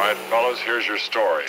right, fellas, here's your story.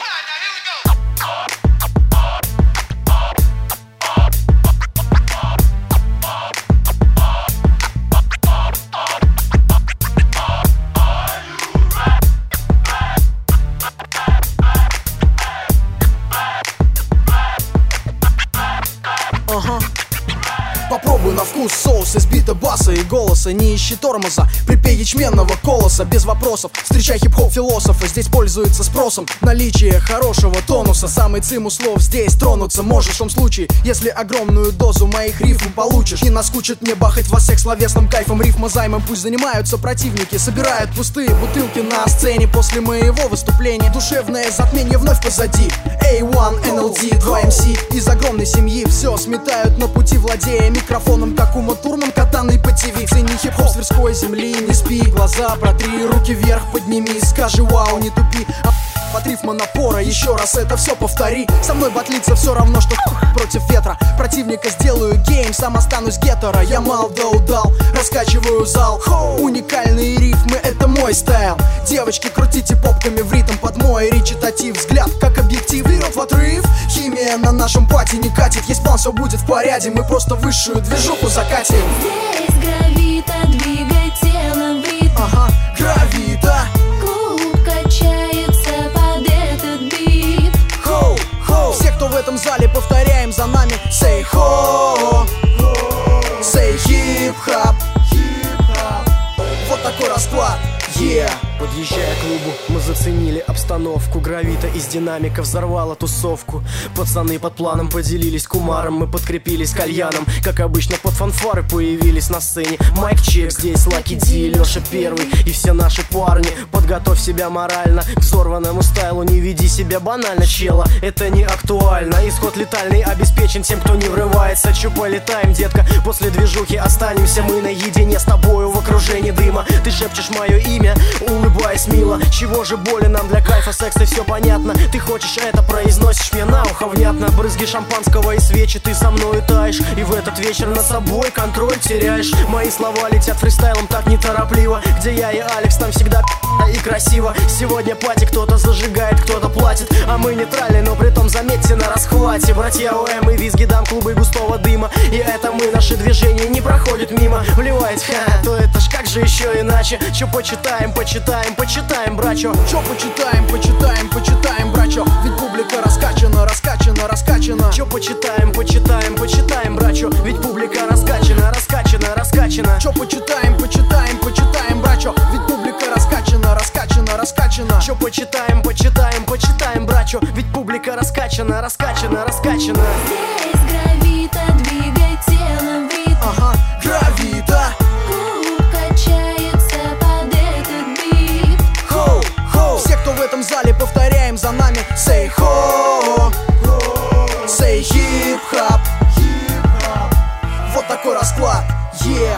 Попробуй на вкус соус из бита баса и голоса. Не ищи тормоза, припей ячменного колоса. Без вопросов, встречай хип-хоп философа. Здесь пользуется спросом наличие хорошего тонуса. Самый цимус слов здесь тронуться можешь в том случае, если огромную дозу моих рифм получишь. Не наскучит мне бахать вас всех словесным кайфом. Рифма займом пусть занимаются противники. Собирают пустые бутылки на сцене после моего выступления. Душевное затмение вновь позади. A1, NLD, 2MC из огромной семьи. Все сметают на пути, владея микрофоном, как Ума Турман, катаной по ТВ. Цени хип-хоп с тверской земли, не спи. Глаза протри, руки вверх подними. Скажи вау, не тупи. От рифма напора, еще раз это все повтори. Со мной батлиться все равно, что против ветра. Противника сделаю гейм, сам останусь гетера. Я мал да удал, раскачиваю зал. Уникальные рифмы, это мой стайл. Девочки, крутите попками в ритм под мой речитатив. Взгляд как объектив, вперед в отрыв. Химия на нашем пати не катит. Есть план, все будет в порядке. Мы просто высшую движуху закатим. Здесь гравита, двигай телом в ритм. Ага, гравита. Клуб качается под этот бит. Хоу, все, кто в этом зале, повторяем за нами. Say ho, say hip-hop. Вот такой расклад, yeah. Подъезжая к клубу, мы заценили обстановку. Гравита из динамика взорвала тусовку. Пацаны под планом поделились кумаром. Мы подкрепились кальяном. Как обычно, под фанфары появились на сцене. Майк чек, здесь Лаки Ди, Леша первый и все наши парни. Подготовь себя морально к взорванному стайлу. Не веди себя банально, чела, это не актуально. Исход летальный обеспечен тем, кто не врывается. Чё полетаем, детка, после движухи останемся мы наедине с тобою в окружении дыма. Ты шепчешь мое имя, улыбаясь мило. Чего же более нам для кайфа, секса, все понятно. Ты хочешь это, произносишь мне на ухо внятно. Брызги шампанского и свечи, ты со мною таешь. И в этот вечер над собой контроль теряешь. Мои слова летят фристайлом так неторопливо. Где я и Алекс, там всегда и красиво. Сегодня пати, кто-то зажигает, кто-то платит. А мы нейтральны, но при том заметьте на расхвате. Братья ОМ и визги дам, клубы густого дыма. И это мы, наши движения не проходят мимо. Вливает, то это ж как же еще иначе. Че почитаем, почитаем, почитаем, брачо. Че почитаем, почитаем, почитаем, брачо. Ведь публика раскачана, раскачана, раскачана. Че почитаем, почитаем, почитаем, брачо. Ведь публика раскачана, раскачана, раскачана. Че почитаем, почитаем, почитаем, брачо. Ведь публика раскачана, раскачана, раскачана. Че почитаем, почитаем, почитаем, брачо. Ведь публика раскачана, раскачана, раскачана. Здесь гравита, двигай телом в ритм. Ага, гравита. Клуб качается под этот бит. Хоу, все, кто в этом зале, повторяем за нами. Say ho, say hip-hop. Вот такой расклад, yeah.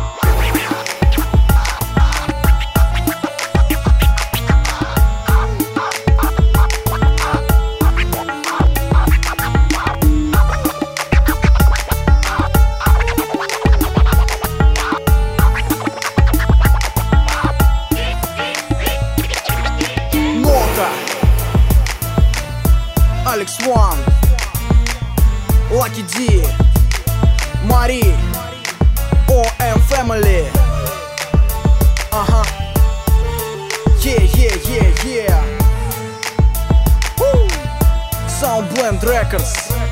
Алекс Ван, Лаки Ди, Мари, ОМ Family. Ага. Yeah. Sound Blend Records.